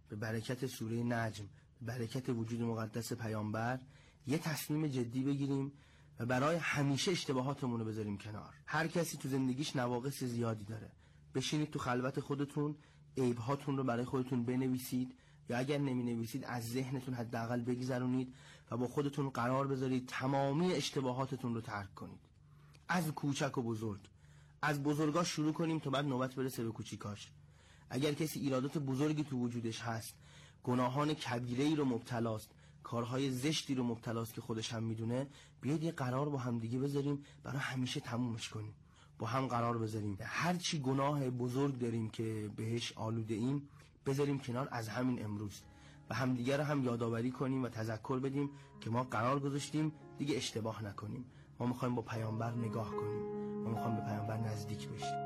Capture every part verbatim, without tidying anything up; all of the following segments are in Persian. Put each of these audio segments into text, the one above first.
به برکت سوره نجم، به برکت وجود مقدس پیامبر یه تصمیم جدی بگیریم و برای همیشه اشتباهاتمون رو بذاریم کنار. هر کسی تو زندگیش نواقص زیادی داره. بشینید تو خلوت خودتون عیب‌هاتون رو برای خودتون بنویسید، یا اگر نمی نویسید از ذهنتون حداقل بگذرونید و با خودتون قرار بذارید تمامی اشتباهاتتون رو ترک کنید، از کوچک و بزرگ. از بزرگا شروع کنیم تا بعد نوبت برسه به کوچیکاش. اگر کسی ایرادات بزرگی تو وجودش هست، گناهان کبیره‌ای رو مبتلاست، کارهای زشتی رو مبتلاست که خودش هم میدونه، بیاید یه قرار با هم دیگه بذاریم برای همیشه تمومش کنیم. با هم قرار بذاریم هر چی گناه بزرگ داریم که بهش آلوده ایم بذاریم کنار از همین امروز و همدیگه رو هم یادآوری کنیم و تذکر بدیم که ما قرار گذاشتیم دیگه اشتباه نکنیم. ما میخوایم با پیامبر نگاه کنیم، ما میخوایم به پیامبر نزدیک بشیم.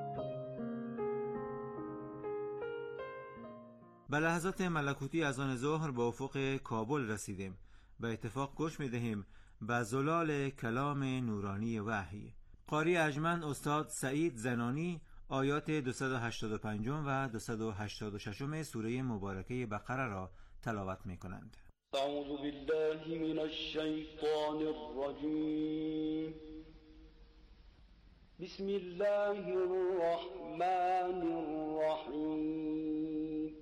به لحظات ملکوتی از آن ظهر به افق کابل رسیدیم. به اتفاق گوش میدهیم به زلال کلام نورانی وحی. قاری ارجمند استاد سعید زنانی آیات دویست و هشتاد و پنج و دویست و هشتاد و شش سوره مبارکه بقره را تلاوت می کنند. اعوذ بالله من الشیطان الرجیم. بسم الله الرحمن الرحیم.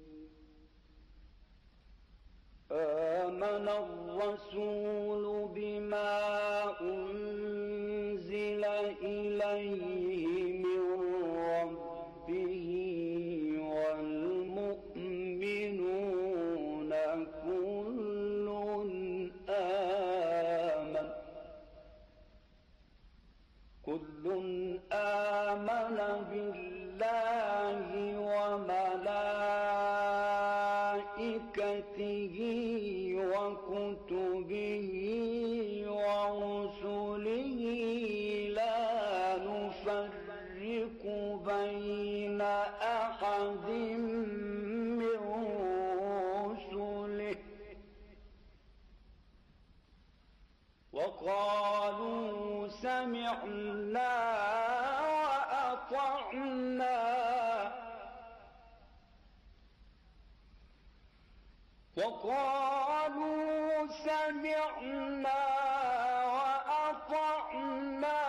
آمن الرسول بما أنزل إليه من ربه والمؤمنون كل آمن كل آمن بالله وملائكته وكتبه ورسله لا نفرق بين أحد من رسله وقالوا سمعنا وأطعنا وقالوا سمعنا وأطعنا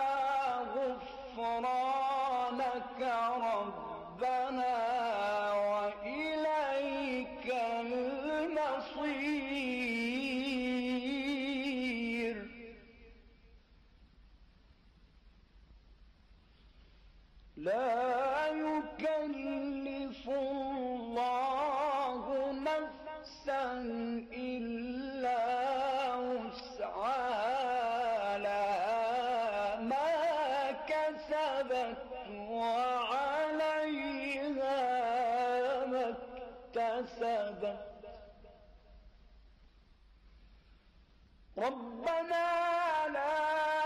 غفرانك ربنا وإليك المصير. لا يكلف الله نفسا إلا وسعها لها ما كسبت وعليها ما اكتسبت. ربنا لا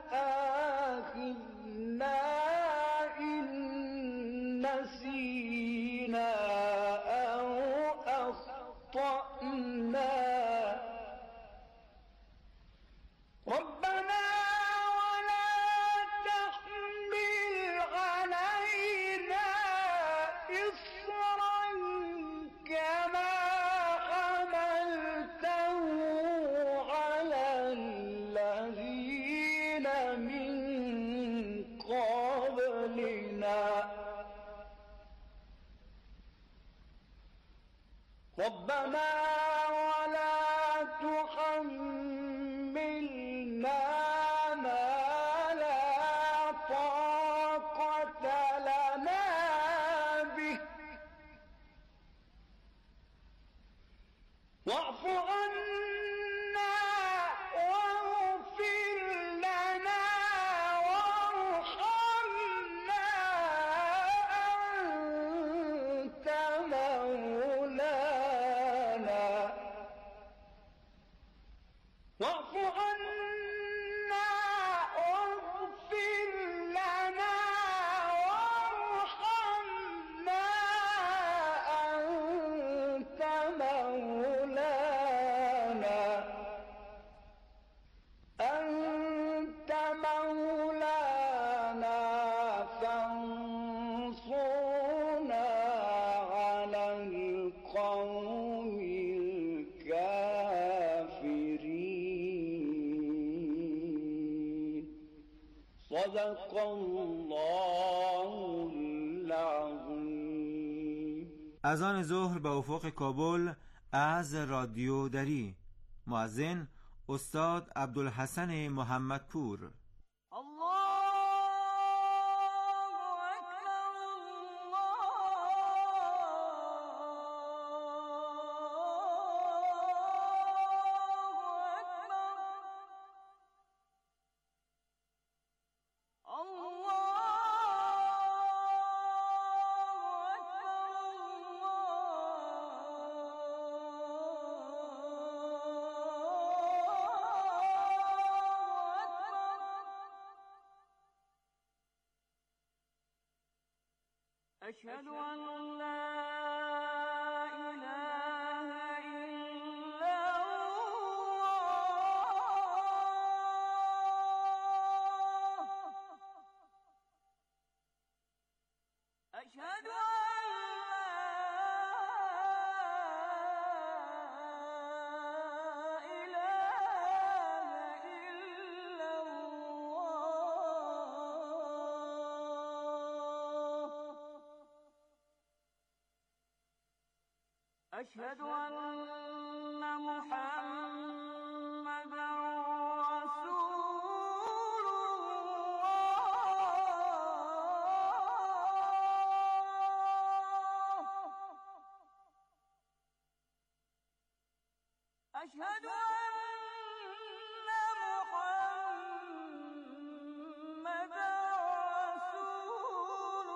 تؤاخذنا إن نسينا أو أخطأنا. ربنا ولا تحمل علينا إصرا كما حملته على الذين من قبلنا. ربنا ولا تحملنا ما لا طاقة لنا به واعف عنا واغفر لنا وارحمنا أنت مولانا صدق الله العظیم. اذان ظهر به افق کابل از رادیو دری. مؤذن استاد عبدالحسن محمدپور. أشهد أن لا إله إلا الله. أشهد أن أشهد أن محمدًا رسول الله. أشهد أن محمدًا رسول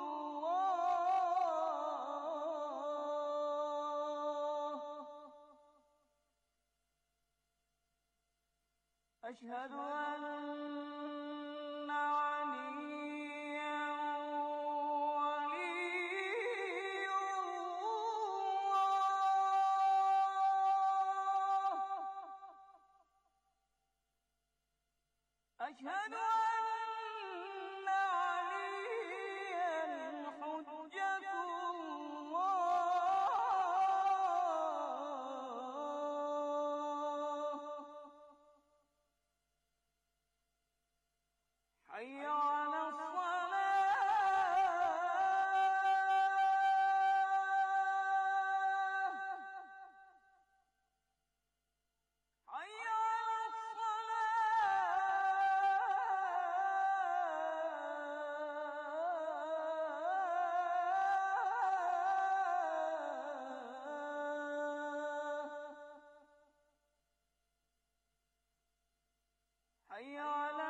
الله. أشهد أن عليا ولي الله. أشهد أن عليا حجة الله. حي على الصلاة. حي على الصلاة. حي على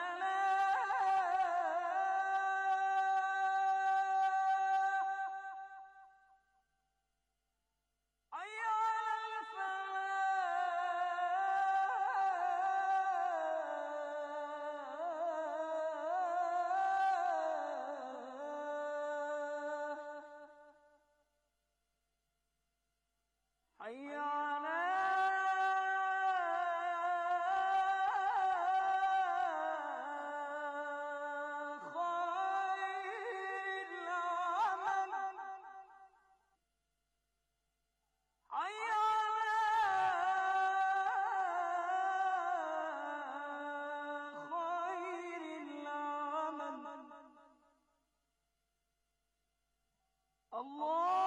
حي على خير العمل. حي على خير العمل. الله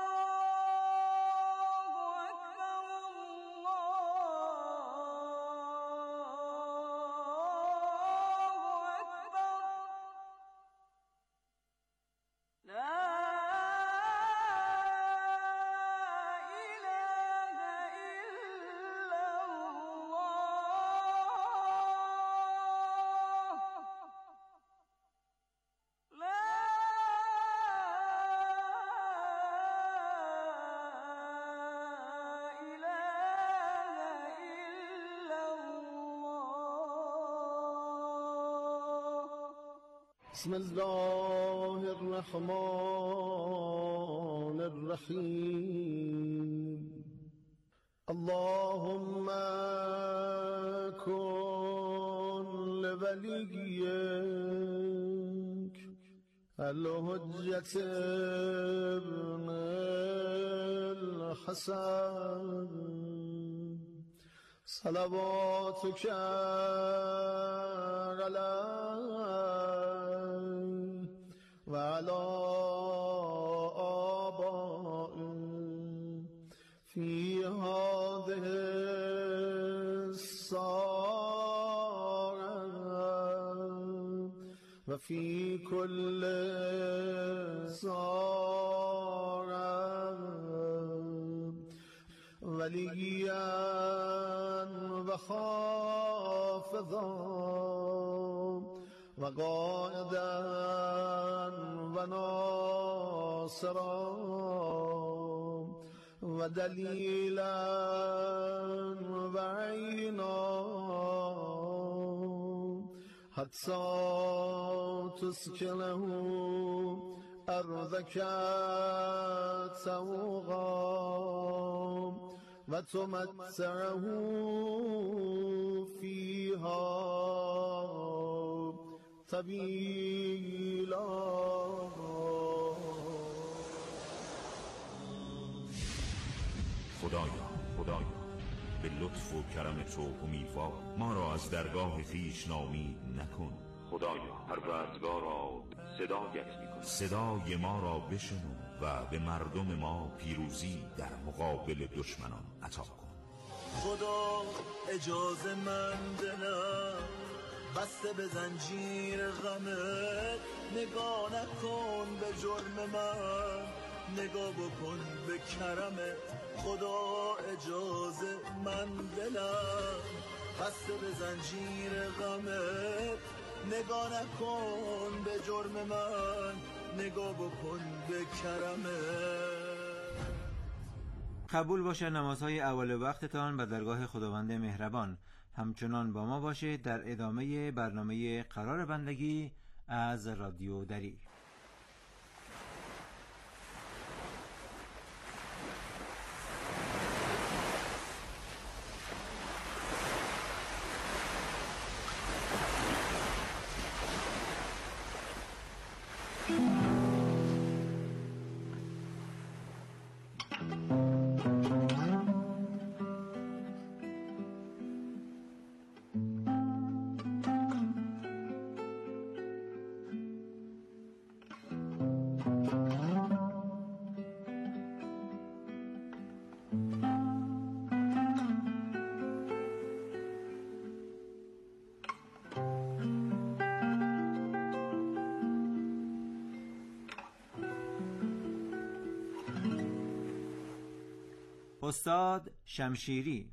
بسم الله الرحمن الرحيم. اللهم كن لوليك الحجة ابن الحسن صلواتك علیه و علی آبائه فی هذه الساعة و فی کل ساعة ولیا و خافضا و قائدا و ناصرا و دلیلا و عینا حتی تسکنه ارضک سوقا و تمتعه فیها طویلا. خدایا خدایا به لطف و کرم تو امیدوار ما را از درگاه خویش ناامید نکن. خدایا پروردگارا صدایت می‌کنیم، صدای ما را بشنو و به مردم ما پیروزی در مقابل دشمنان عطا کن. خدا اجازه من دلم بسته به زنجیر غمت، نگاه نکن به جرم من، نگاه بکن به کرمت. خدا اجازه من دلم بسته به زنجیر غمت، نگاه نکن به جرم من، نگاه بکن به کرمت. قبول باشه نمازهای اول وقتتان به درگاه خداوند مهربان. همچنان با ما باشه در ادامه برنامه قرار بندگی از رادیو دری. استاد شمشیری.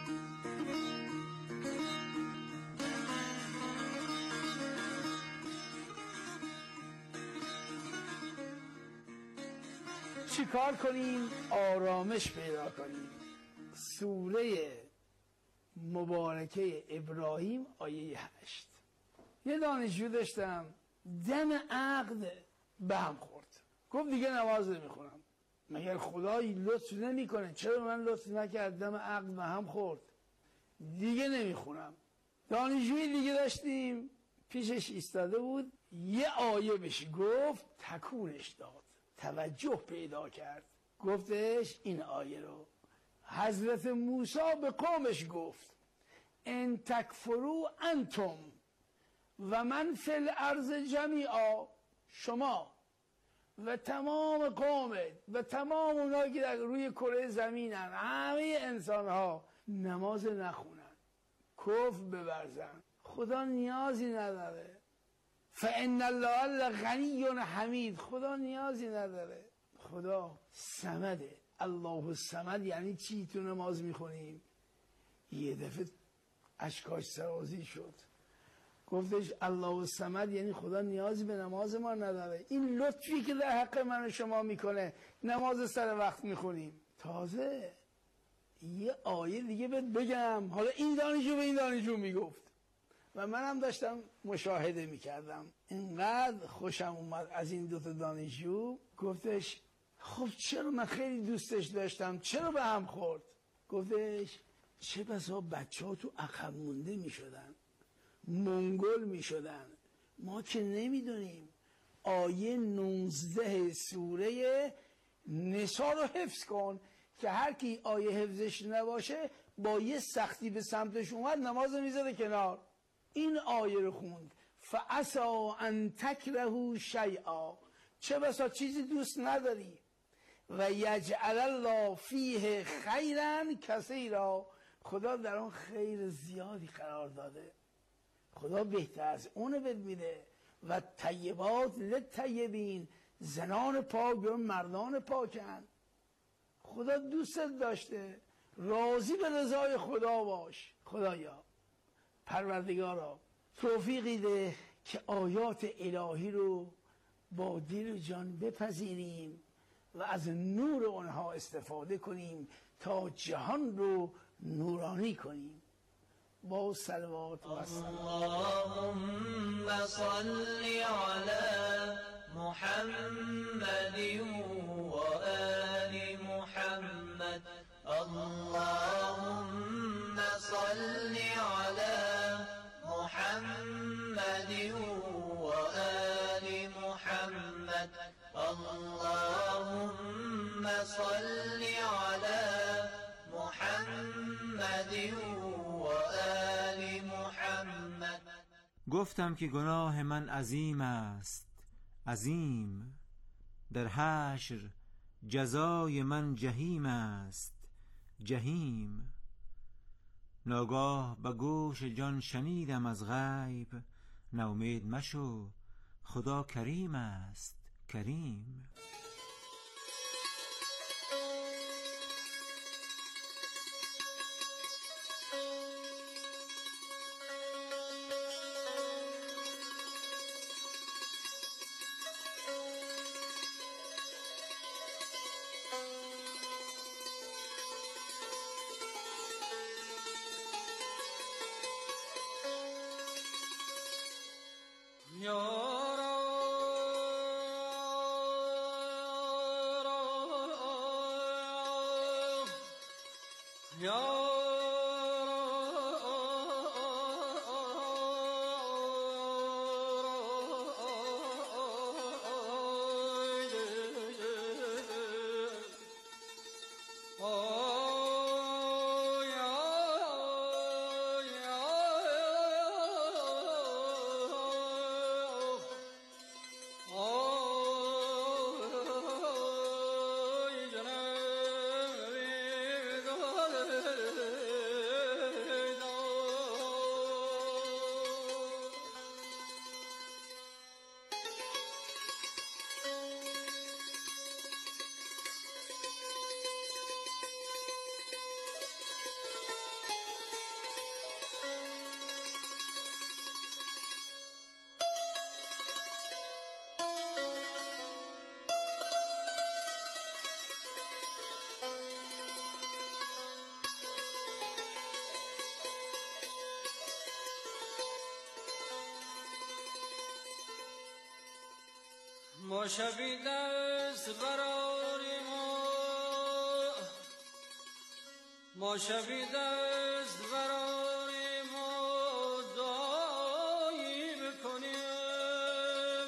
چی کار کنیم آرامش پیدا کنیم؟ سوره مبارکه ابراهیم آیه هشت. یه دانشجو داشتم دم عقد به هم خورد، گفت دیگه نماز نمیخونم. مگر خدایی لطف نمی کنه؟ چرا من لطف نکرد؟ دم عقد به هم خورد، دیگه نمیخونم. دانشجوی دیگه داشتیم پیشش ایستاده بود، یه آیه بهش گفت، تکونش داد، توجه پیدا کرد. گفتش این آیه رو حضرت موسی به قومش گفت، ان تکفروا انتم و من فی الارض جمیعا، شما و تمام قومت و تمام اونایی که در روی کره زمینن، همه انسان ها نماز نخونن، کفر بورزن، خدا نیازی نداره. فان الله غنی حمید، خدا نیازی نداره. خدا صمده. الله الصمد یعنی چی؟ تو نماز میخونیم یه دفعه اشکاش سرازی شد، گفتش الله الصمد یعنی خدا نیازی به نماز ما نداره. این لطفی که در حق من و شما میکنه، نماز سر وقت میخونیم. تازه یه آیه دیگه بهت بگم، حالا این دانشجو به این دانشجو میگفت و منم داشتم مشاهده میکردم، اینقدر خوشم اومد از این دوتا دانشجو. گفتش خب چرا؟ من خیلی دوستش داشتم، چرا به هم خورد؟ گفتش چه بسا بچه ها تو عقب مونده میشدن، منگل میشدن، ما که نمیدونیم. آیه نوزده سوره نساء رو حفظ کن، که هر کی آیه حفظش نباشه با یه سختی به سمتش اومد نماز میذاره کنار. این آیه رو خوند فعسا ان تکرهوا شیئا، چه بسا چیزی دوست نداری و یجعل الله فیه خیرا کثیرا، خدا در اون خیر زیادی قرار داده، خدا بهتر از اونو بهت میده. و طیبات للطیبین، زنان پاک به مردان پاکن. خدا دوستت داشته، راضی به رضای خدا باش. خدایا پروردگارا توفیقی ده که آیات الهی رو با دل و جان بپذیریم و از نور آنها استفاده کنیم تا جهان رو نورانی کنیم. با صلوات و سلام. اللهم صل على محمد و آل محمد. اللهم صل على محمد و آل محمد. اللهم صل على محمد و آل محمد. گفتم که گناه من عظیم است، عظیم، در حشر جزای من جهیم است، جهیم. ناگاه به گوش جان شنیدم از غیب، ناامید مشو خدا کریم است، کریم. ما شبی دست قرار ما، ما شبی دست قرار ما دایی بکنیم.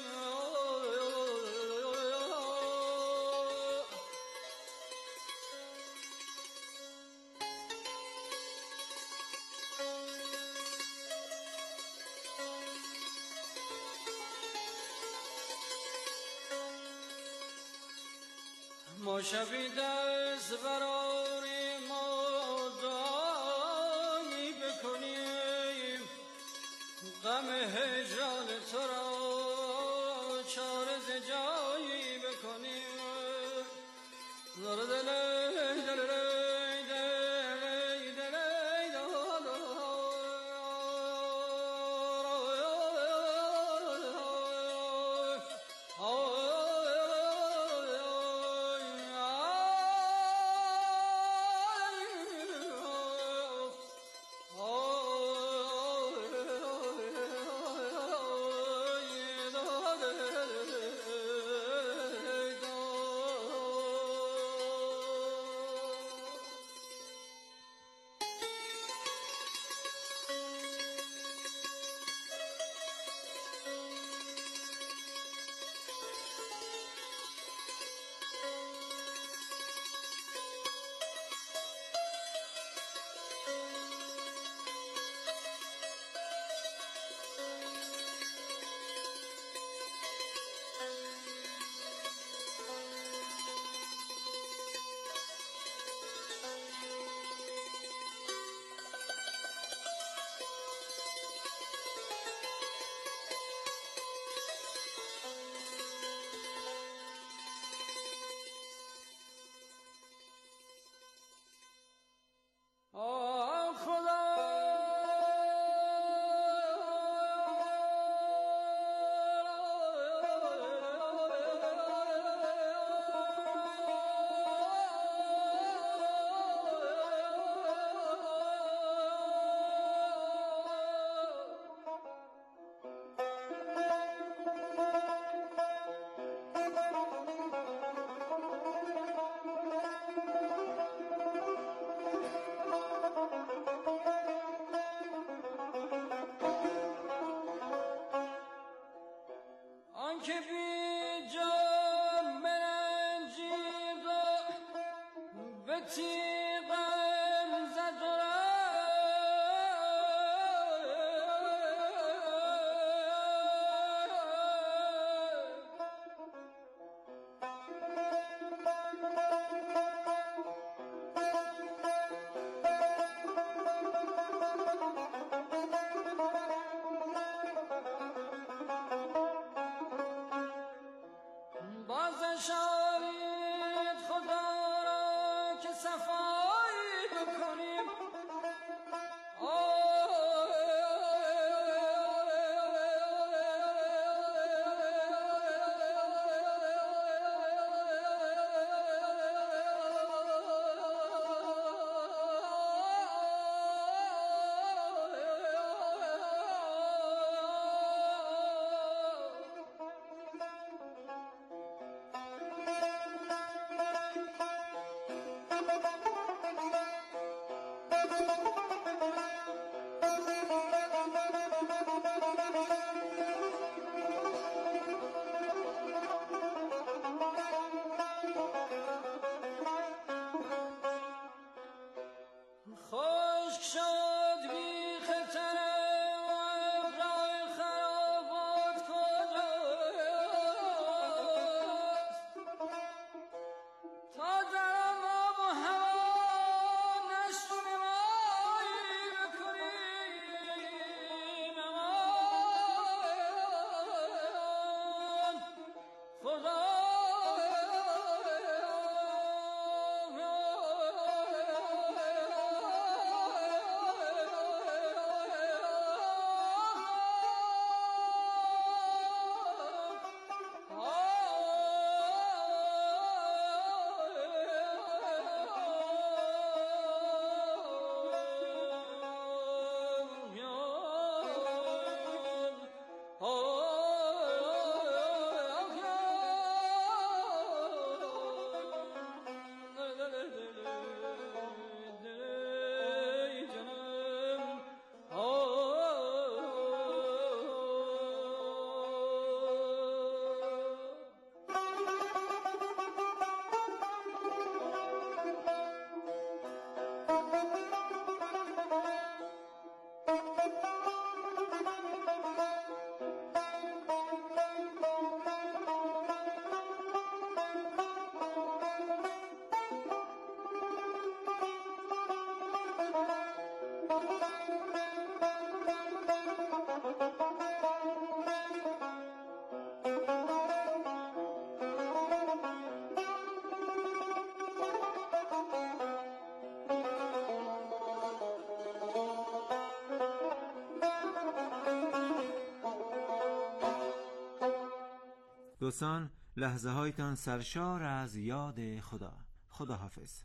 ما شبی دست قرار ما دایی بکنیم، غم هجران تو را چاره ز جایی بکنیم. دل دل دل تیغم زد و بازش آرید خدا را که صفایی بکنیم. خشک شد بیخ تنه و ابرای خرابات کجاست؟ تا درم آب و هوا نشت نمایی بکنیم. امان خدا دوستان، لحظه هایتان سرشار از یاد خدا. خدا حافظ.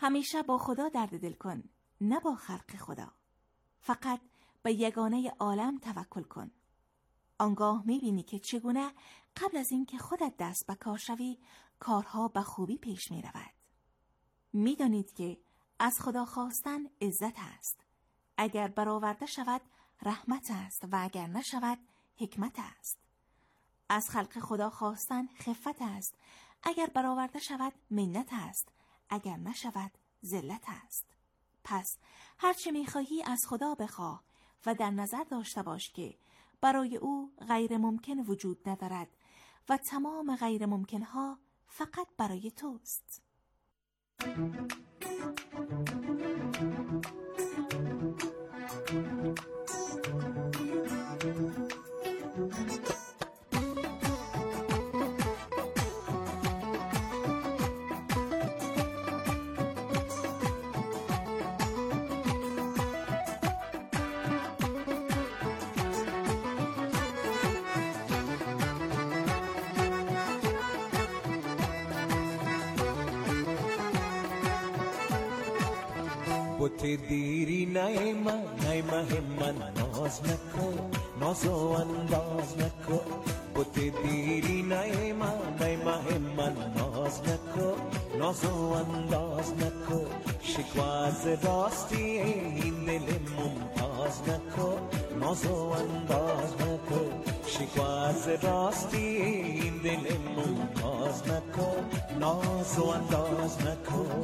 همیشه با خدا درد دل کن، نه با خلق خدا. فقط به یگانه عالم توکل کن. آنگاه می‌بینی که چگونه قبل از اینکه خودت دست به کار شوی، کارها به خوبی پیش می‌رود. می‌دانید که از خدا خواستن عزت است. اگر برآورده شود رحمت است و اگر نشود حکمت است. از خلق خدا خواستن خفت است. اگر برآورده شود منت است. اگر نشود ذلت است. پس هرچه می‌خواهی از خدا بخواه و در نظر داشته باش که برای او غیر ممکن وجود ندارد و تمام غیر ممکنها فقط برای توست. بوت دیری نیما نیما من ناز نکن نازو انداز نکن بوت دیری نیما نیما من ناز نکن نازو انداز نکن شکواز راستی این دل ممتاز نکن نازو انداز نکن شکواز راستی این دل ممتاز نکن نازو انداز نکن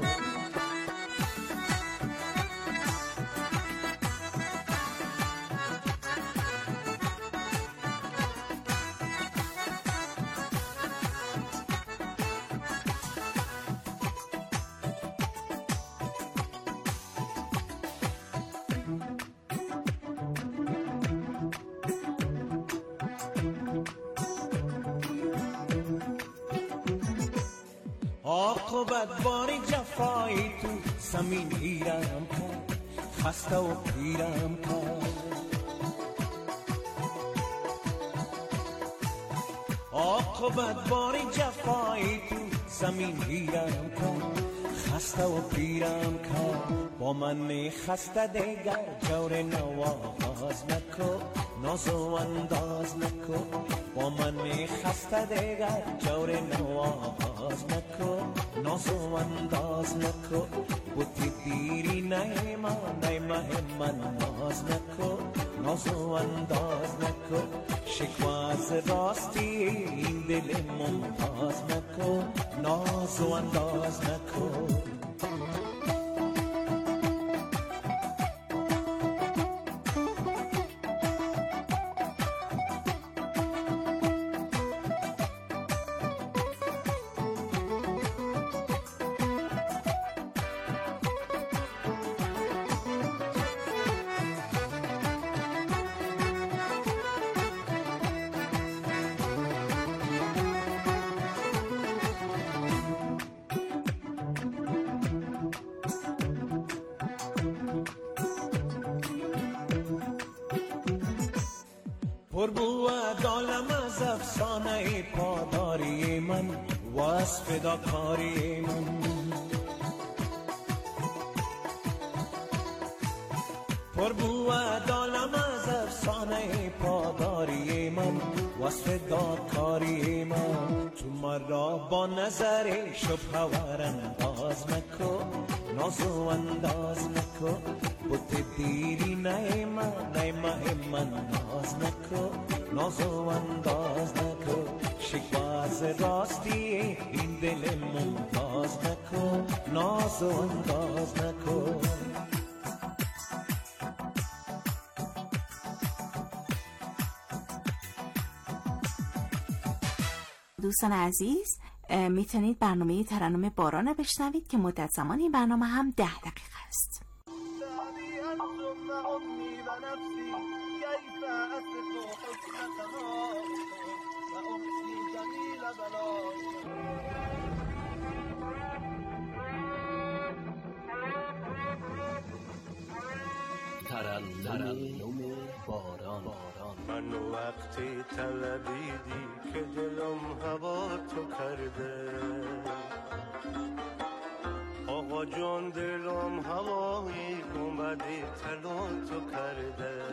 عاقبت باری جفایی تو زمین گیرم کرد خسته و پیرم کرد عاقبت باری جفایی تو زمین گیرم کرد خسته و پیرم کرد با من خسته دیگر جور نواز نکن نازو انداز نکن با من خسته دیگر جور نواز نکن نازو انداز نکن بوتی دیری نیما نیما من ناز نکن نازو انداز نکن شکواز راستی این دل ممتاز نکن نازو انداز نکن پر بود عالم از افسانه پاداری من وصف فداکاری من پر بود عالم از افسانه پاداری من وصف دادکاری من تو مرا با نظر شبه ور انداز نکن نازو انداز نکن بوت دیری نیما نیما من ناز نکن نازو انداز نکن شکواز راستی این دل ممتاز نکن نازو انداز نکن دوستان عزیز، میتونید برنامه ترنم باران رو بشنوید که مدت زمان این برنامه هم ده دقیقه است. ترنم باران من وقتی طلبیدی که دلم هوا تو کرده آقا با جان دلم هوای گنبد طلا تو کرده.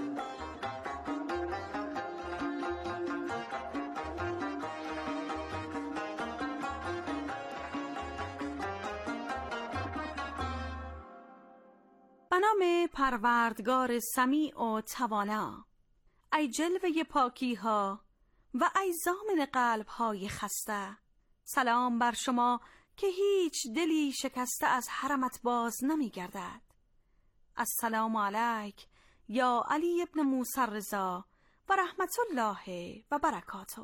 به نام پروردگار سمیع و توانا. ای جلوه پاکی ها و ای ضامن قلب های خسته، سلام بر شما که هیچ دلی شکسته از حرمت باز نمی گردد. السلام علیک یا علی ابن موسی رضا و رحمت الله و برکاته.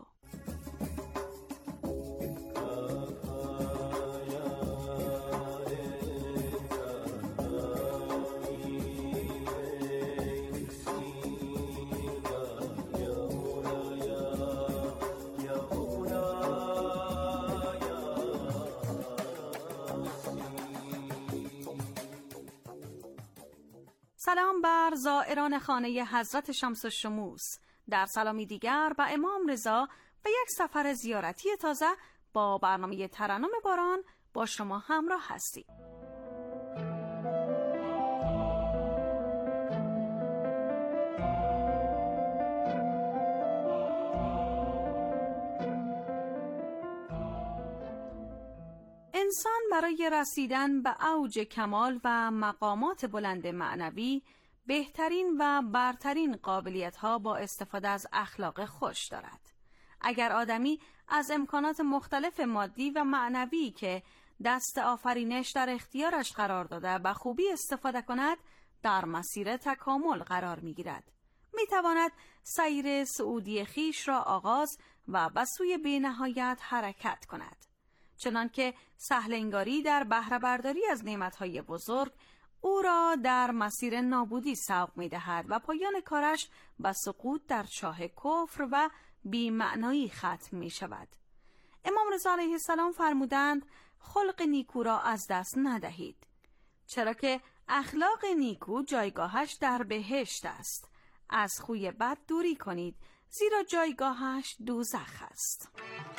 سلام بر زائران خانه حضرت شمس الشموس. در سلامی دیگر به امام رضا و یک سفر زیارتی تازه با برنامه ترنم باران با شما همراه هستیم. انسان برای رسیدن به اوج کمال و مقامات بلند معنوی بهترین و برترین قابلیت‌ها با استفاده از اخلاق خوش دارد. اگر آدمی از امکانات مختلف مادی و معنوی که دست آفرینش در اختیارش قرار داده به خوبی استفاده کند، در مسیر تکامل قرار می‌گیرد. می‌تواند سیر صعودی خیش را آغاز و به سوی بی‌نهایت حرکت کند. چنانکه سهل انگاری در بهره برداری از نعمتهای بزرگ او را در مسیر نابودی سوق می دهد و پایان کارش به سقوط در چاه کفر و بی‌معنایی ختم می شود. امام رضا علیه السلام فرمودند خلق نیکو را از دست ندهید، چرا که اخلاق نیکو جایگاهش در بهشت است. از خوی بد دوری کنید، زیرا جایگاهش دوزخ است.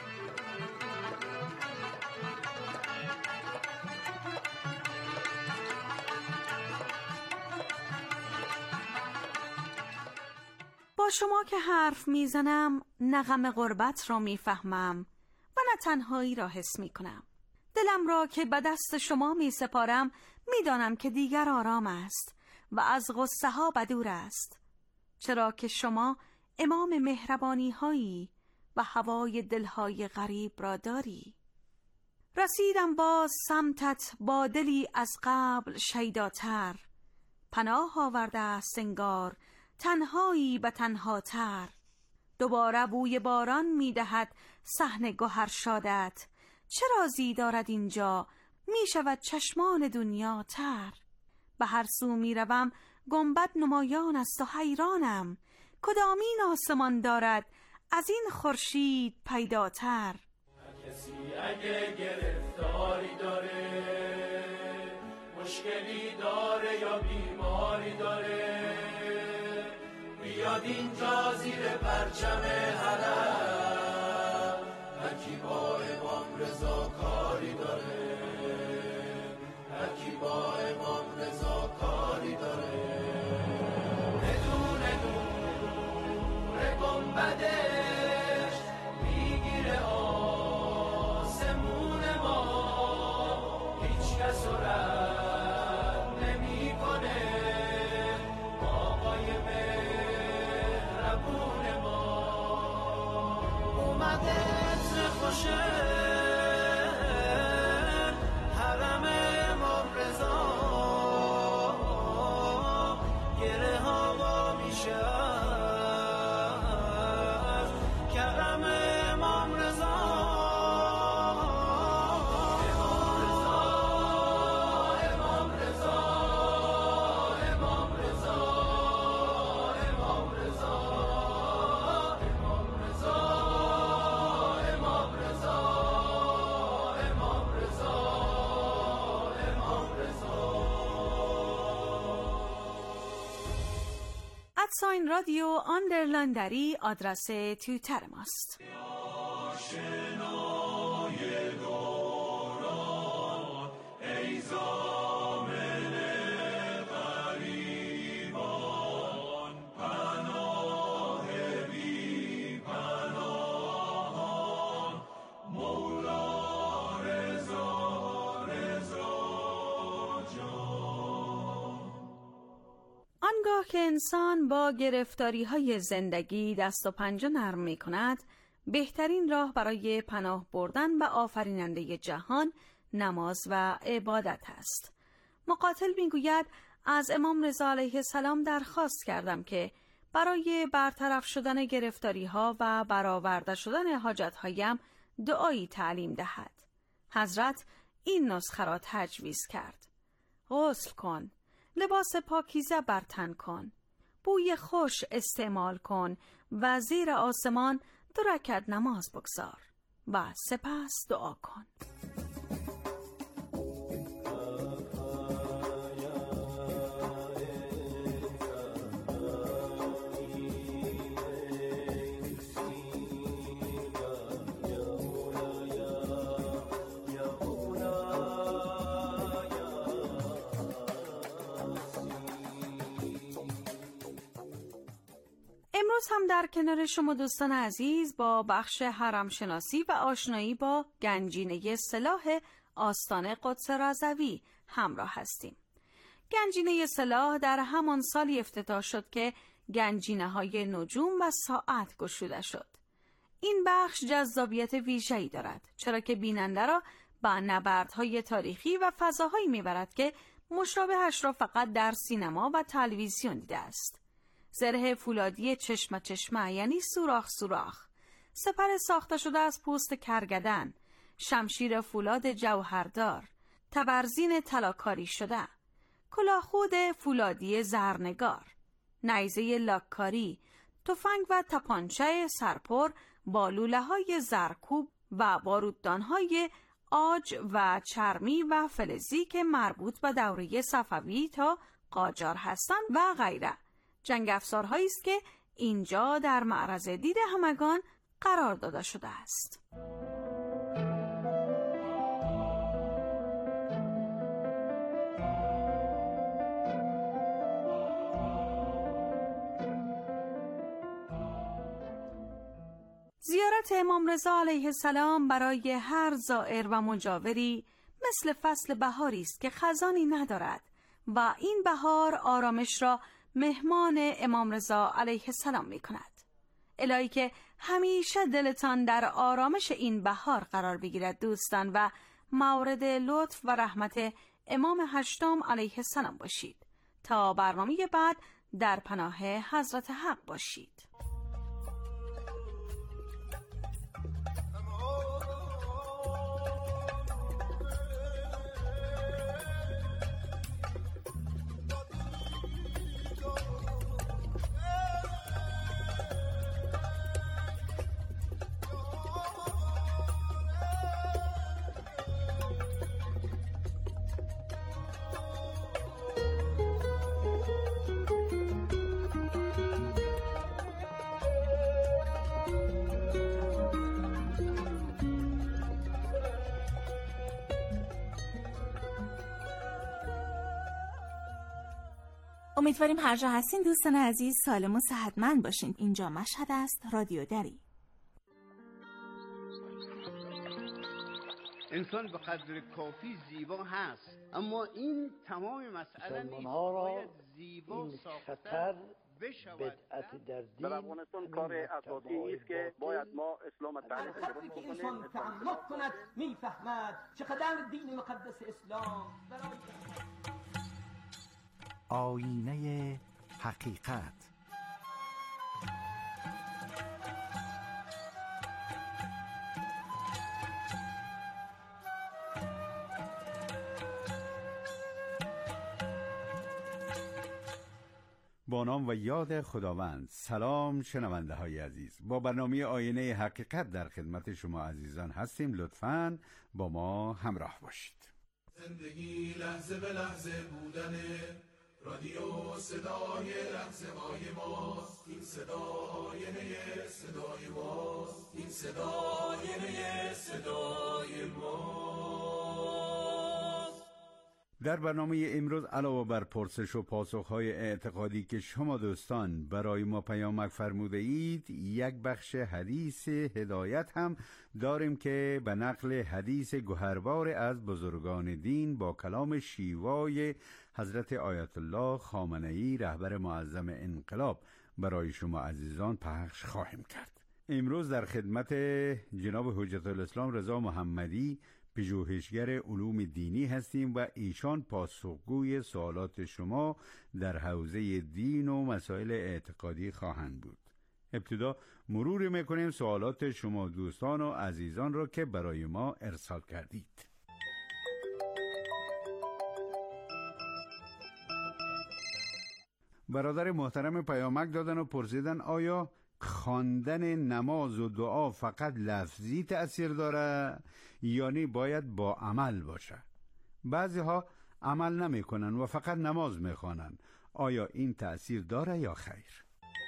با شما که حرف میزنم نغمه غربت را میفهمم و نه تنهایی را حس میکنم. دلم را که به دست شما میسپارم میدانم که دیگر آرام است و از غصه ها بدور است، چرا که شما امام مهربانی هایی و هوای دلهای غریب را داری. رسیدم باز سمتت با دلی از قبل شیداتر، پناه آورده است انگار تنهایی به تنهاتر. دوباره بوی باران میدهد صحن گوهر شادت، چه رازی دارد اینجا می شود چشمان دنیا تر. به هر سو می روم گنبد نمایان است و حیرانم، کدامین آسمان دارد از این خورشید پیداتر. کسی اگه گرفتاری داره، مشکلی داره یا بیماری داره، بیاد اینجا زیر پرچم حرم، هرکی با امام رضا کاری داره، هرکی با امام رضا کاری داره. بدون نور گنبدش میگیره آسمون ما، هیچ کس رو رد نمی کنه آقای مهربون ما. اومده عطر خوشه حرم امام رضا، گره ها وا میشه از کرم امام رضا. امام رضا، امام رضا، امام رضا، امام رضا، امام رضا، امام رضا، امام رضا. ادساین رادیو آندرلندری آدرس توییتر ماست. آشنای دوران ای هرگاه که انسان با گرفتاری‌های زندگی دست و پنجه نرم می‌کند، بهترین راه برای پناه بردن به آفریننده جهان نماز و عبادت است. مقاتل می‌گوید از امام رضا علیه السلام درخواست کردم که برای برطرف شدن گرفتاری‌ها و برآورده شدن حاجت‌هایم دعایی تعلیم دهد. حضرت این نسخه را تجویز کرد: غسل کن، لباس پاکیزه بر تن کن، بوی خوش استعمال کن و زیر آسمان دو رکعت نماز بگذار و سپس دعا کن. امروز هم در کنار شما دوستان عزیز با بخش حرم شناسی و آشنایی با گنجینه سلاح آستان قدس رضوی همراه هستیم. گنجینه سلاح در همان سالی افتتاح شد که گنجینه های نجوم و ساعت گشوده شد. این بخش جذابیت ویژه‌ای دارد، چرا که بیننده را به نبردهای تاریخی و فضاهایی میبرد که مشابهش را فقط در سینما و تلویزیون دیده است. زره فولادی چشمه چشمه یعنی سوراخ سوراخ، سپر ساخته شده از پوست کرگدن، شمشیر فولاد جوهردار، تبرزین طلاکاری شده، کلاهخود فولادی زرنگار، نیزه لاککاری، تفنگ و تپانچه سرپر با لوله‌های زرکوب و باروددان‌های عاج و چرمی و فلزی که مربوط به دوره صفوی تا قاجار هستند و غیره. جنگ افزارهایی است که اینجا در معرض دید همگان قرار داده شده است. زیارت امام رضا علیه السلام برای هر زائر و مجاوری مثل فصل بهاری است که خزانی ندارد و این بهار آرامش را مهمان امام رضا علیه السلام می کند. الهی که همیشه دلتان در آرامش این بهار قرار بگیرد دوستان و مورد لطف و رحمت امام هشتم علیه السلام باشید. تا برنامه بعد در پناه حضرت حق باشید. امیدواریم هر جا هستین دوستان عزیز سالم و صحتمند باشین. اینجا مشهد است، رادیو دری. انسان به قدر کافی زیبا هست، اما این تمام مسئله نیست. باید زیبا ساختن بشود. بدعت در دین در افغانستان کار اساسی است که باید ما اسلام تعریف درست بکنیم. انسان تعمق کند میفهمد چقدر دین مقدس اسلام برای آینه حقیقت. با نام و یاد خداوند. سلام شنونده های عزیز، با برنامه آینه حقیقت در خدمت شما عزیزان هستیم. لطفاً با ما همراه باشید. زندگی لحظه به لحظه بودنه، رادیو صدای لحظه های ماست، این صدا آینه صدای ماست، این صدا آینه صدای ماست. در برنامه امروز علاوه بر پرسش و پاسخ‌های اعتقادی که شما دوستان برای ما پیامک فرموده اید، یک بخش حدیث هدایت هم داریم که به نقل حدیث گوهربار از بزرگان دین با کلام شیوای حضرت آیت الله خامنه‌ای رهبر معظم انقلاب برای شما عزیزان پخش خواهیم کرد. امروز در خدمت جناب حجت الاسلام رضا محمدی، پژوهشگر علوم دینی هستیم و ایشان پاسخگوی سوالات شما در حوزه دین و مسائل اعتقادی خواهند بود. ابتدا مرور میکنیم سوالات شما دوستان و عزیزان را که برای ما ارسال کردید. برادر محترم پیامک دادن و پرسیدن آیا خواندن نماز و دعا فقط لفظی تأثیر داره یعنی باید با عمل باشه؟ بعضی ها عمل نمی کنن و فقط نماز می خوانن. آیا این تأثیر داره یا خیر؟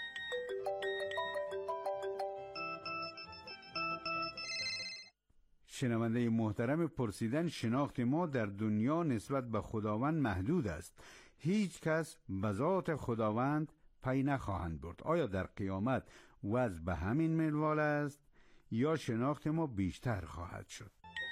شنونده محترم پرسیدن شناخت ما در دنیا نسبت به خداوند محدود است. هیچ کس به ذات خداوند پی نخواهند برد. آیا در قیامت وضع به همین منوال است یا شناخت ما بیشتر خواهد شد؟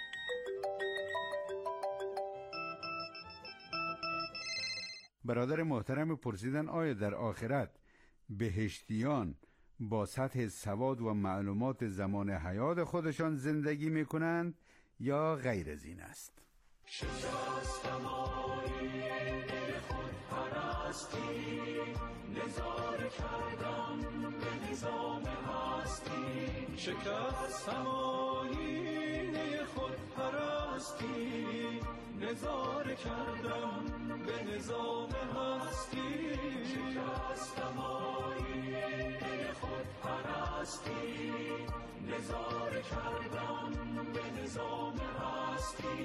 برادر محترم پرسیدن آیا در آخرت بهشتیان با سطح سواد و معلومات زمان حیات خودشان زندگی میکنند یا غیر از این است؟ شکستم آیین خود پرستی، نظاره کردم به نظام هستی. شکستم آیین خود پرستی، نظاره کردم به نظام هستی. شکستم آیین خود پرستی، نظاره کردم به نظام هستی.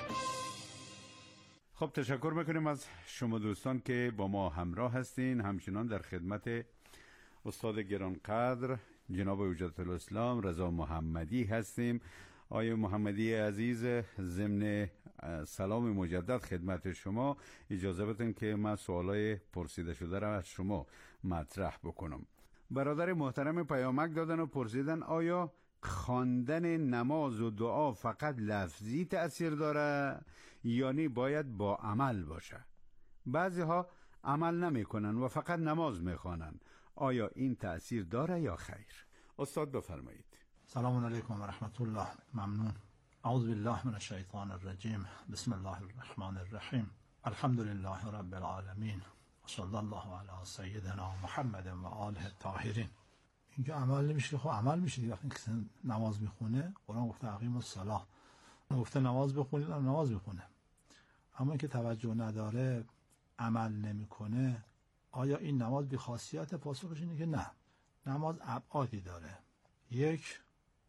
خب تشکر میکنیم از شما دوستان که با ما همراه هستین. همچنان در خدمت استاد گرانقدر جناب حجت الاسلام رضا محمدی هستیم. آقای محمدی عزیز، ضمن سلام مجدد خدمت شما اجازه بدین که من سوالای پرسیده شده را از شما مطرح بکنم. برادر محترم پیامک دادن و پرسیدن آیا خواندن نماز و دعا فقط لفظی تأثیر داره یعنی باید با عمل باشه؟ بعضی ها عمل نمی کنن و فقط نماز می خوانن. آیا این تأثیر داره یا خیر؟ استاد بفرمایید. سلام علیکم و رحمت الله. ممنون. اعوذ بالله من الشیطان الرجیم. بسم الله الرحمن الرحیم. الحمد لله رب العالمین و صلی الله علی سیدنا محمد و آله الطاهرین. اینکه عمل نمیشه، خب عمل میشه. وقتی کسی نماز میخونه، قرآن گفته اقیموا الصلاة، گفته نماز بخونید، نماز میخونه. اما اینکه توجه نداره، عمل نمیکنه، آیا این نماز بی خاصیت؟ پاسخش اینه که نه. نماز ابعادی داره. یک،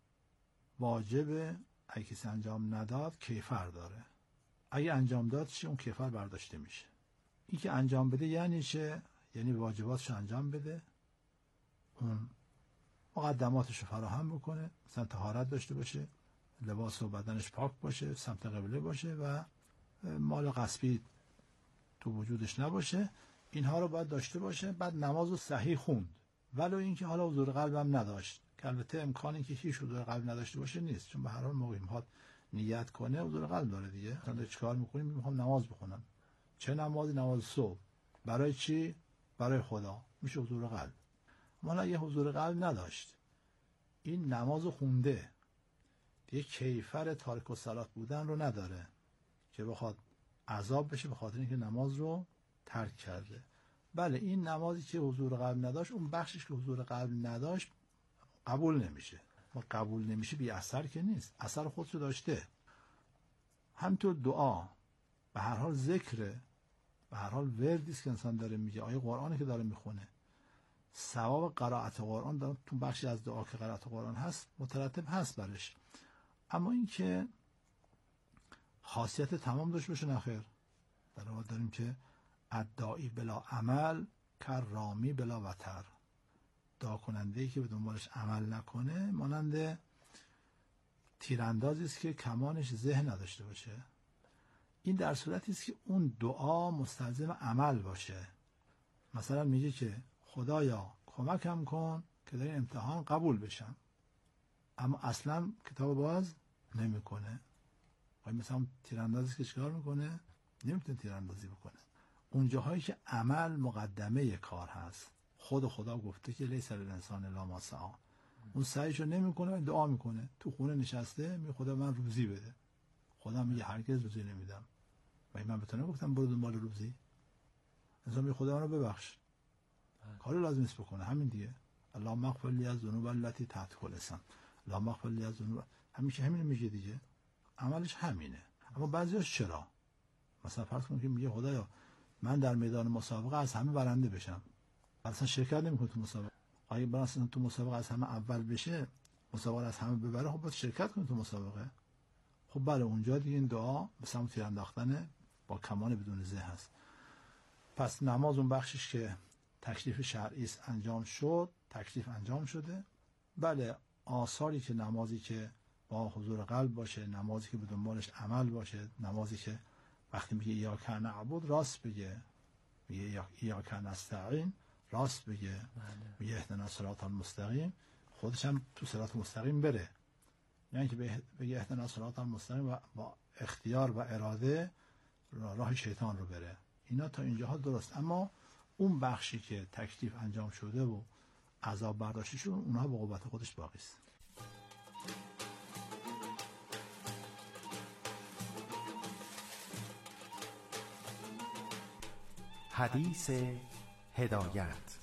واجب، اگه کسی انجام نداد کیفر داره. اگه انجام داد چی؟ اون کیفر برداشته میشه. این که انجام بده یعنی چه؟ یعنی واجباتش انجام بده، اون مقدماتش رو فراهم بکنه، مثلا طهارت داشته باشه، لباس و بدنش پاک باشه، سمت قبله باشه و مال غصبی تو وجودش نباشه. اینها رو باید داشته باشه. بعد نماز رو صحیح خوند، ولو اینکه حالا حضور قلب هم نداشت، که البته امکانی که هیچ حضور قلب نداشته باشه نیست، چون به هر حال موقعی میخواد نیت کنه حضور قلب داره دیگه. مثلا چیکار میکنیم؟ میخوام نماز بخونم. چه نمازی؟ نماز صبح. برای چی؟ برای خدا. میشه حضور قلب. اما اگه حضور قلب نداشت، این نماز خونده، دیگه کیفر تارک الصلات بودن رو نداره که بخواد عذاب بشه به خاطر اینکه نماز رو ترک کرده. بله، این نمازی که حضور قلب نداشت، اون بخشش که حضور قلب نداشت قبول نمیشه. ما قبول نمیشه بی اثر که نیست، اثر خودشو داشته. همینطور دعا به هر حال ذکره، به هر حال وردی است که انسان داره میگه. آیه قرآنی که داره میخونه، ثواب قرائت قرآن داره تو بخشی از دعا که قرائت قرآن هست مترتب هست برش. اما این که خاصیت تمام داشته باشه نخیر. در واقع داریم که ادعایی بلا عمل کر رامی بلا وتر. دعا کننده ای که به دنبالش عمل نکنه مانند تیراندازی است که کمانش ذهن نداشته باشه. این در صورتی است که اون دعا مستلزم عمل باشه. مثلا میگه که خدایا کمکم کن که در این امتحان قبول بشم، اما اصلا کتاب باز نمیکنه. ولی مثلا تیراندازی که چیکار میکنه؟ نمیتونه تیراندازی بکنه. اون جاهایی که عمل مقدمه کار هست، خود خدا گفته که لیس للانسان الا ما سعی، اون سعیشو نمیکنه و دعا میکنه. تو خونه نشسته میگه خدا من روزی بده، خدا میگه هرگز روزی نمیدم. و من بتونم گفتم برو دنبال روزی؟ انسان میگه خدا منو ببخش، کار لازم است بکنه، همین دیگه. اللهم اغفر لی الذنوب التي تحت كل اسم، اللهم اغفر لی الذنوب، همیشه همین میگه دیگه، عملش همینه. اما بعضیاش چرا؟ مثلا فرض کن که میگه خدایا من در میدان مسابقه از همه برنده بشم، اصلا شرکت نمیکنه تو مسابقه. اگه برای تو مسابقه از همه اول بشه، مسابقه از همه ببره، خب باید شرکت کنه تو مسابقه. خب بله، اونجا دیگه این دعا به سمت تیر انداختن با کمان بدون زه هست. پس نماز اون بخشش که تکلیف شرعی است انجام شد، تکلیف انجام شده. بله، آثاری که نمازی که با حضور قلب باشه، نمازی که به دنبالش عمل باشه، نمازی که وقتی میگه ایاک نعبد راست بگه، میگه ایاک نستعین راست بگه، میگه اهدنا الصراط المستقیم، خودش هم تو صراط مستقیم بره. یعنی که بگه اهدنا الصراط المستقیم و با اختیار و اراده راه شیطان رو بره. اینا تا اینجاها درست، اما اون بخشی که تکلیف انجام شده و عذاب برداشته شد، اونها به قوت خودش باقی است. حدیث هدایت.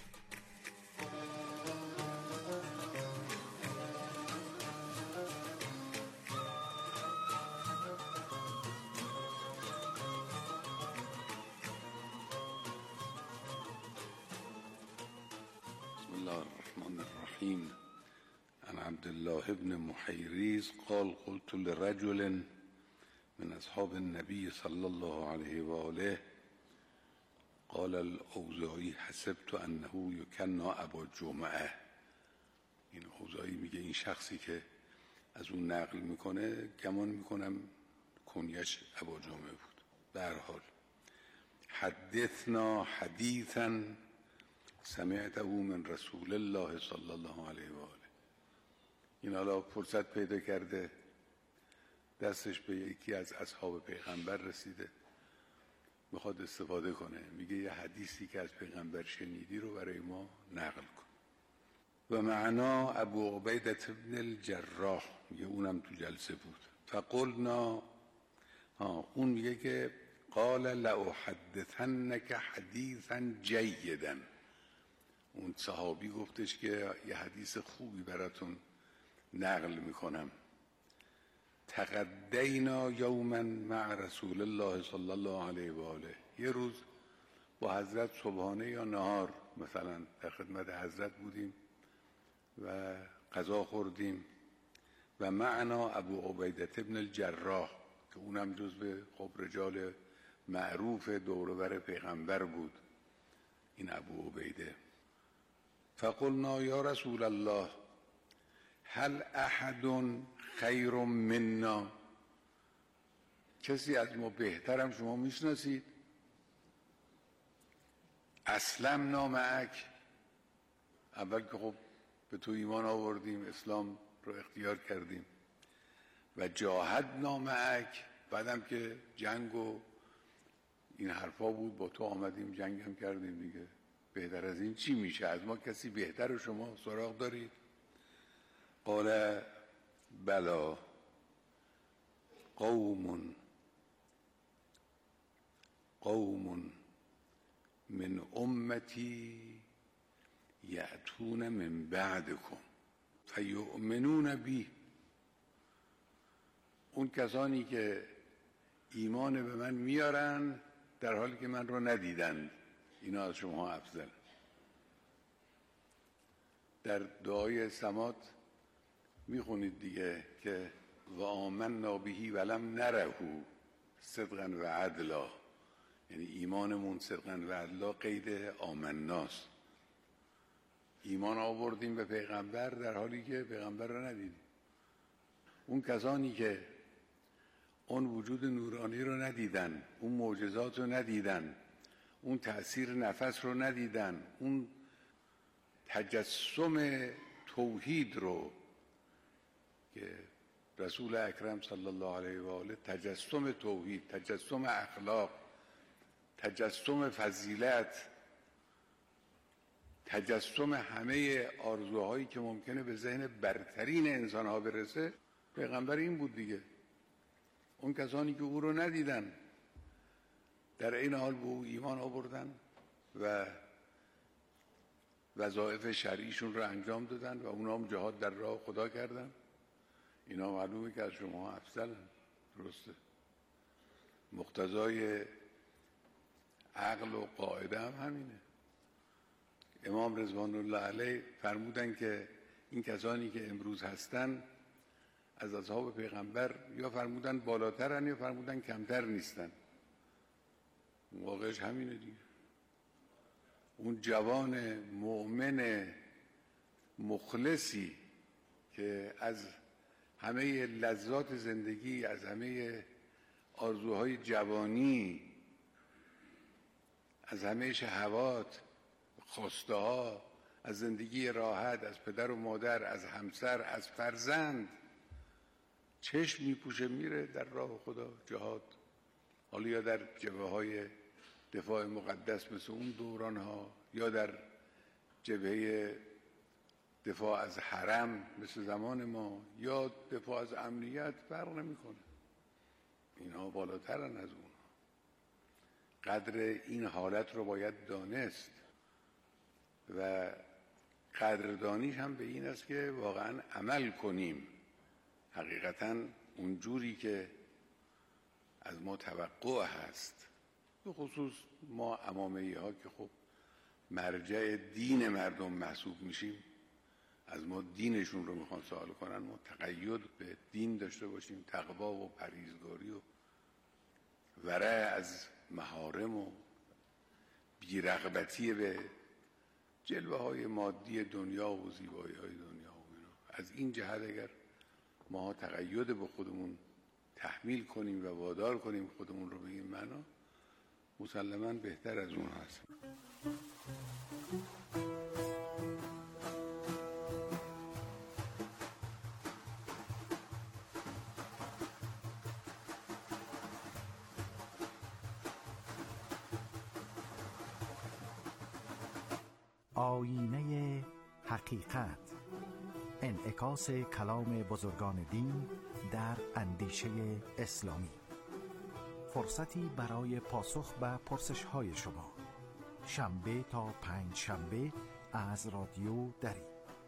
بسم الله الرحمن الرحیم. عن عبد الله ابن محیریز قال قلت لرجل من اصحاب النبي صلى الله عليه وآله قال الاوزاعی حسبت انه یکنا ابا جمعه. این اوزاعی میگه این شخصی که از اون نقل میکنه گمان میکنم کنیش ابا جمعه بود. به هر حال حدثنا حدیثا سمعته من رسول الله صلی الله علیه و آله. این حالا فرصت پیدا کرده دستش به یکی از اصحاب پیغمبر رسیده، میخواد استفاده کنه، میگه یه حدیثی که از پیغمبر شنیدی رو برای ما نقل کن. و معنا ابو عبیده بن الجراح، میگه اونم تو جلسه بود. فقلنا، ها اون میگه که قال لأحدثنک حدیثا جیدا، اون صحابی گفتش که یه حدیث خوبی براتون نقل میکنم. تغدینا یوما مع رسول الله صلی الله علیه و آله، یه روز با حضرت صبحانه یا نهار مثلا در خدمت حضرت بودیم و غذا خوردیم. و معنا ابو عبیده بن الجراح که اونم جزو خب رجال معروف دور و بر پیغمبر بود، این ابو عبیده. فقلنا یا رسول الله هل احد خیر منا، کسی از ما بهترم شما میشناسید؟ اسلمنا معک، اول که خب به تو ایمان آوردیم، اسلام رو اختیار کردیم. و جاهدنا معک، بعدم که جنگ و این حرفا بود با تو آمدیم جنگ هم کردیم دیگه، بهتر از این چی میشه؟ از ما کسی بهتر شما سراغ دارید؟ قال بلا قوم قوم من امتی یأتون من بعدکم فیؤمنون بی، اون کسانی که ایمان به من میارن در حالی که من رو ندیدند، اینا از شما افضل. در دعای سمات میخونید دیگه که و آمنا بهی ولم نرهو صدقا و عدلا، یعنی ایمانمون صدقا و عدلا قید آمناست. ایمان آوردیم به پیغمبر در حالی که پیغمبر رو ندیدیم. اون کسانی که اون وجود نورانی رو ندیدن، اون معجزات رو ندیدن، اون تأثیر نفس رو ندیدن، اون تجسم توحید رو که رسول اکرم صلی الله علیه و آله تجسم توحید، تجسم اخلاق، تجسم فضیلت، تجسم همه آرزوهایی که ممکنه به ذهن برترین انسانها برسه، پیغمبر این بود دیگه. اون کسانی که او رو ندیدن در این حال به او ایمان آوردن و وظایف شرعیشون رو انجام دادن و اونا هم جهاد در راه خدا کردن. اینا معلومه که از شما افضلن. درسته؟ مقتضای عقل و قاعده هم همینه. امام رضوان الله علیه فرمودن که این کسانی که امروز هستن از اصحاب پیغمبر یا فرمودن بالاترن یا فرمودن کمتر نیستن. واقعش همینه دیگه. اون جوان مؤمن مخلصی که از همه لذات زندگی، از همه آرزوهای جوانی، از همه شهوات، خواسته ها، از زندگی راحت، از پدر و مادر، از همسر، از فرزند چشم میپوشه میره در راه خدا جهاد، حالا یا در جبهه های دفاع مقدس مثل اون دوران ها یا در جبهه دفاع از حرم مثل زمان ما یا دفاع از امنیت، فرق نمیکنه. اینها بالاترن از اون. قدر این حالت رو باید دانست و قدردانیش هم به این است که واقعا عمل کنیم حقیقتا اون جوری که از ما توقع هست. به خصوص ما امامه‌ای ها که خب مرجع دین مردم محسوب میشیم، از ما دینشون رو میخوان سوال کنن، ما تقید به دین داشته باشیم، تقوا و پرهیزگاری و ورع از محارم و بیرغبتی به جلوه های مادی دنیا و زیبایی های دنیا و اینا. از این جهت اگر ما تقید به خودمون تحمیل کنیم و وادار کنیم خودمون رو به این معنا، مسلماً بهتر از اون هست. آینه حقیقت، انعکاس کلام بزرگان دین در اندیشه اسلامی. فرصتی برای پاسخ به پرسش‌های شما، شنبه تا پنج شنبه از رادیو دری.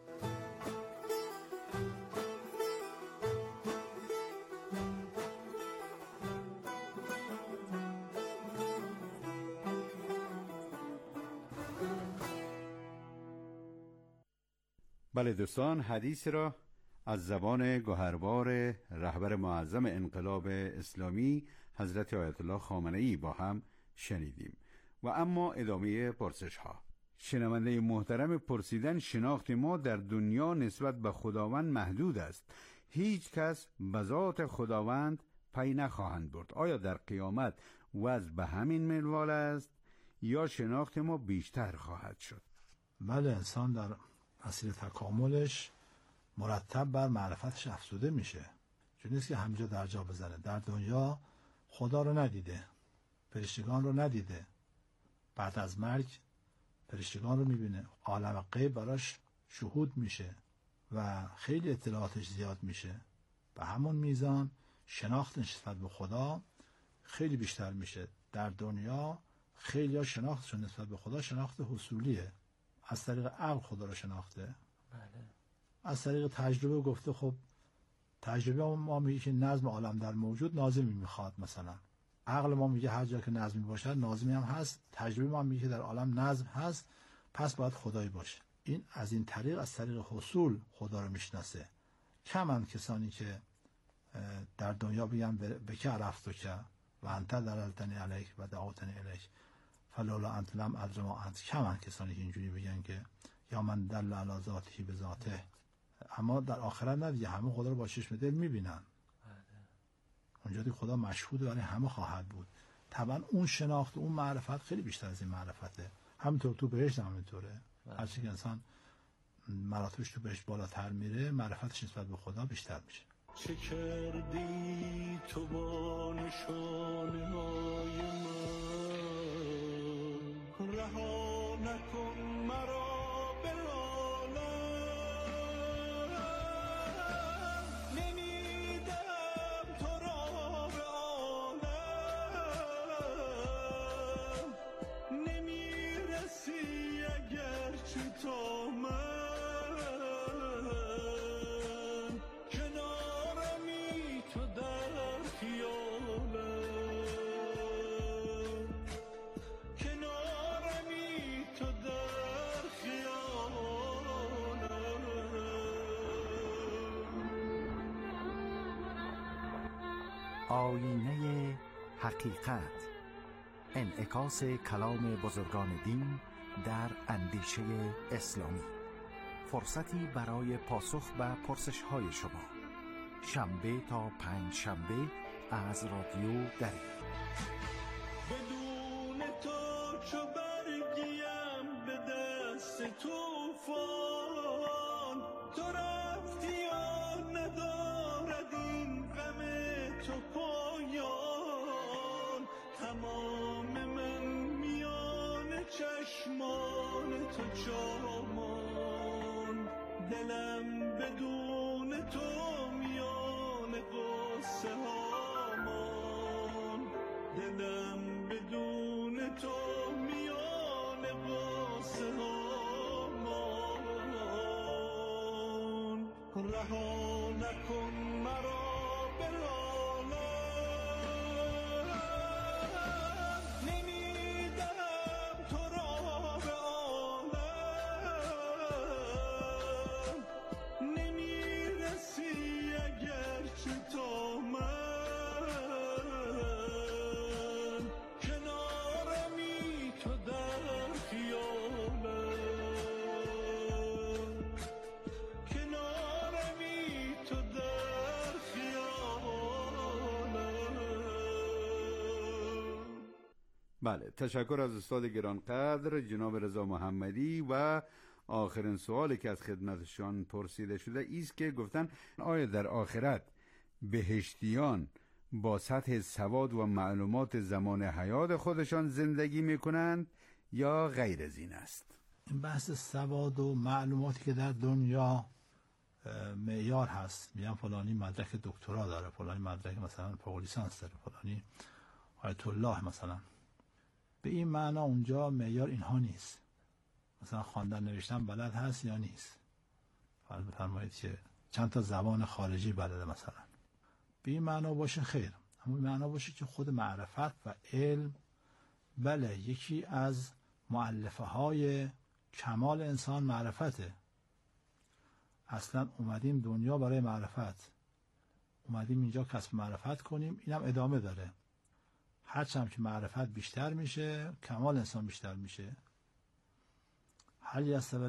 بله دوستان، حدیث را از زبان گوهربار رهبر معظم انقلاب اسلامی حضرت آیت الله خامنه‌ای با هم شنیدیم و اما ادامه پرسش ها. شنونده محترم پرسیدن: شناخت ما در دنیا نسبت به خداوند محدود است، هیچ کس به ذات خداوند پی نخواهند برد. آیا در قیامت وضع به همین منوال است یا شناخت ما بیشتر خواهد شد؟ بله، انسان در مسیر تکاملش مرتب بر معرفتش افزوده میشه. چون نیست که همینجا در جا بزنه. در دنیا خدا رو ندیده، فرشتگان رو ندیده، بعد از مرگ فرشتگان رو میبینه، عالم غیب براش شهود میشه و خیلی اطلاعاتش زیاد میشه. به همون میزان شناختش نسبت به خدا خیلی بیشتر میشه. در دنیا خیلی ها شناختشون نسبت به خدا شناخت حصولیه، از طریق عقل خدا رو شناخته. بله. از طریق تجربه گفته خب تجربه ما میگه که نظم عالم در موجود ناظمی میخواد. مثلا عقل ما میگه هر جا که نظمی باشد ناظمی هم هست. تجربه ما میگه که در عالم نظم هست، پس باید خدایی باشه. این از این طریق از طریق حصول خدا رو میشناسه. کمن کسانی که در دنیا بگن به که عرفتو که و انت دلالتنی علیک و دعوتنی علیک فلولا انت لم ادر ما انت. کمن کسانی که اینجوری بگن که یا من دل علی ذاته به ذاته. اما در آخرت نه دیگه، همه خدا رو با چشم دل میبینن. اونجا دیگه خدا مشهود برای همه خواهد بود. طبعا اون شناخت و اون معرفت خیلی بیشتر از این معرفته. همینطور تو بهشت هم همینطوره. هر چی که انسان مراتبش تو بهشت بالاتر میره، معرفتش نسبت به خدا بیشتر میشه. چه کردی تو با نشانه‌های من، رها نکن مرا به عالم، نمیدم تو را به عالم، نمیرسی اگرچه تا من آینه حقیقت، انعکاس کلام بزرگان دین در اندیشه اسلامی. فرصتی برای پاسخ به پرسش‌های شما، شنبه تا پنج شنبه از رادیو دری. بدون تو چو برگیم به دست طوفان، تو رفتی و ندارد این غم تو پایان، تمام من میان چشمان تو جامان، دلم بدون تو میان قصه هامان، دلم بدون تو میان قصه هامان، رها نکن مرا به عالم، نمیدم تو را به عالم، نمیرسی اگرچه تا من کنارمی، تو در خیالم، کنارمی تو در خیالم. بله، تشکر از استاد گرانقدر جناب رضا محمدی. و آخرین سوالی که از خدمتشان پرسیده شده ایست که گفتن آیا در آخرت بهشتیان با سطح سواد و معلومات زمان حیات خودشان زندگی میکنند یا غیر از این است؟ این بحث سواد و معلوماتی که در دنیا معیار هست، میگن فلانی مدرک دکترا داره، فلانی مدرک مثلا فوق لیسانس داره، فلانی آیت الله مثلا، به این معنا اونجا معیار اینها نیست. مثلا خواندن نوشتن بلد هست یا نیست، فرض بفرمایید که چند تا زبان خارجی بلده مثلا، به این معنا باشه خیر، اما این معنا باشه که خود معرفت و علم بله یکی از مؤلفه های کمال انسان معرفته. اصلا اومدیم دنیا برای معرفت، اومدیم اینجا کسب معرفت کنیم، اینم ادامه داره. هرچند که معرفت بیشتر میشه کمال انسان بیشتر میشه. هل یستوی